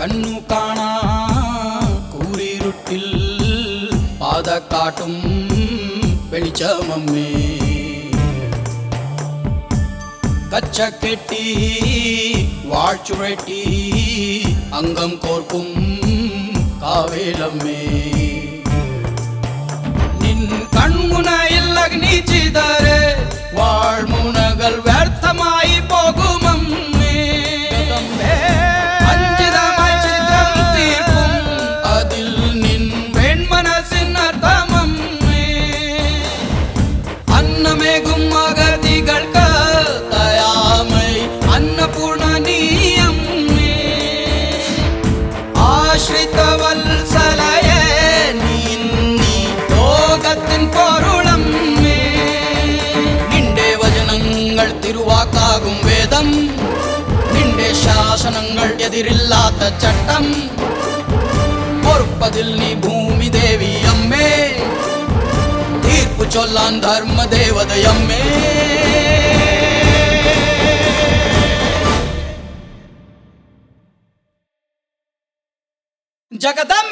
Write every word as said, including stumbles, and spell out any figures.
കണ്ണു കാണാ കൂരിരുട്ടിൽ പാതക്കാട്ടും വെളിച്ചമമ്മേ കച്ചക്കെട്ടി വാഴ്ചുഴറ്റി അംഗം കോർക്കും കാവേലമ്മേ നിൻ കൺമുനയിൽ അഗ്നി ചിതരെ വാൾമുനകൾ വ്യർത്ഥമായി പോകുമമ്മേ അഞ്ചിതമായി ചിത്രം തീർക്കും അതിൽ നിൻ വെൺമനസ്സിനർത്ഥമമ്മേ അന്നമേകും അഗതികൾക്ക് ദയാമൈ അന്നപൂർണ നീയമ്മേ ആശ്രിത വത്സലയേ നീ ലോകത്തിൻ പൊരുളമ്മേ നിന്റെ വചനങ്ങൾ തിരുവാക്കാകും വേദം നിന്റെ ശാസനങ്ങൾ എതിരില്ലാത്ത ചട്ടം പൊറുപ്പതിൽ നീ ഭൂമി ദേവി അമ്മേ തീർപ്പു ചൊല്ലാൻ ധർമ്മദേവതയമ്മേ ജഗദം